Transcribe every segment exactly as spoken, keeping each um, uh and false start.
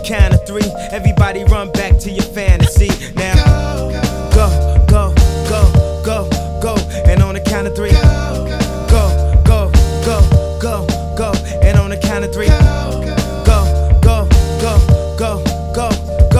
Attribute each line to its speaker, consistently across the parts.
Speaker 1: count of three, everybody run back to your fantasy. Now, go, go, go, go, go. And on the count of three, go, go, go, go, go. And on the count of three, go, go, go, go, go,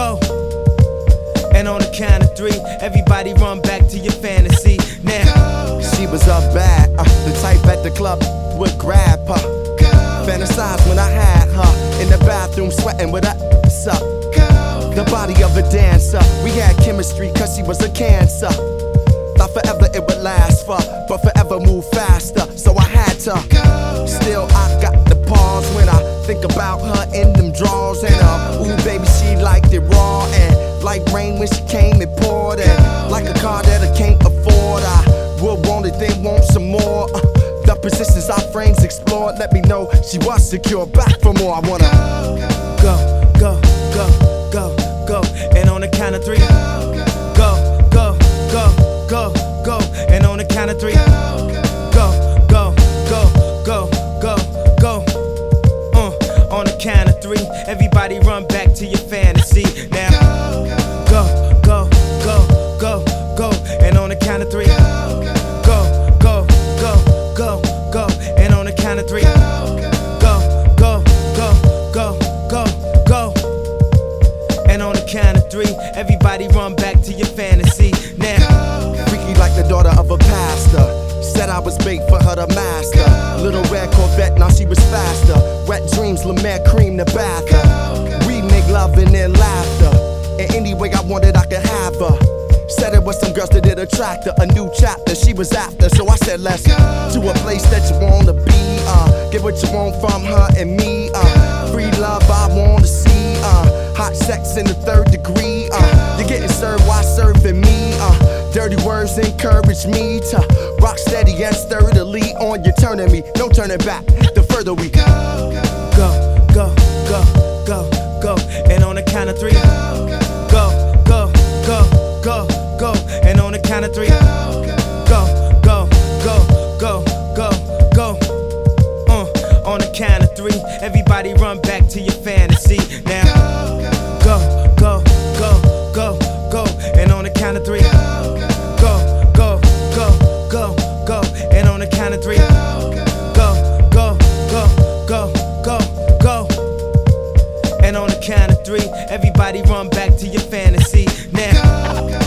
Speaker 1: go. And on the count of three, everybody run back to your fantasy. Now,
Speaker 2: she was up bad, uh, the type at the club would grab her. Fantasize when I had her in the bathroom sweating with her ass up. The body of a dancer, we had chemistry cause she was a cancer. Thought forever it would last for, but forever move faster, so I had to. Still I got the pause when I think about her in them drawers. And uh, ooh baby she liked it raw, and like rain when she came and poured. And like a car that I can't afford, I would want it then want some more. uh, The positions our frames explored let me know she was secure. Back for more, I wanna
Speaker 1: go, go, go, go, go. And on the count of three, go, go, go, go, go. And on the count of three, go, go, go, go, go, go. Uh, on the count of three, everybody run back to your fantasy. Now, go, go, go, go, go. And on the count of three, go, go, go, go, go. And on the count of three, go, go, go, go, go, go. And on the count of three, everybody run back to your fantasy. Now,
Speaker 2: freaky like the daughter of a pastor, said I was bait for her to master. Little red Corvette, now she was faster. Wet dreams, La Mer cream the bath. We make love and then laughter, and any way I wanted I could have her. Said it was some girls that did attract her. A new chapter she was after, so I said let's to a place that you wanna be. Uh, get what you want from her and me. Uh, free love I wanna see. Uh, hot sex in the third degree. Uh, you're getting served while serving me. Uh, dirty words encourage me to rock steady and sturdily on you, turning me, no turning back. The further we go,
Speaker 1: go, go, go, go, go. And on the count of three, go, go, go, go, go. And on the count of three, go, go, go, go, go, go. Uh, on the count of three, everybody run back to your fantasy. Now, go, go, go, go, go. And on the count of three, go, go, go, go, go. And on the count of three, go, go, go, go, go, go. And on the count of three, everybody run back to your fantasy. Now.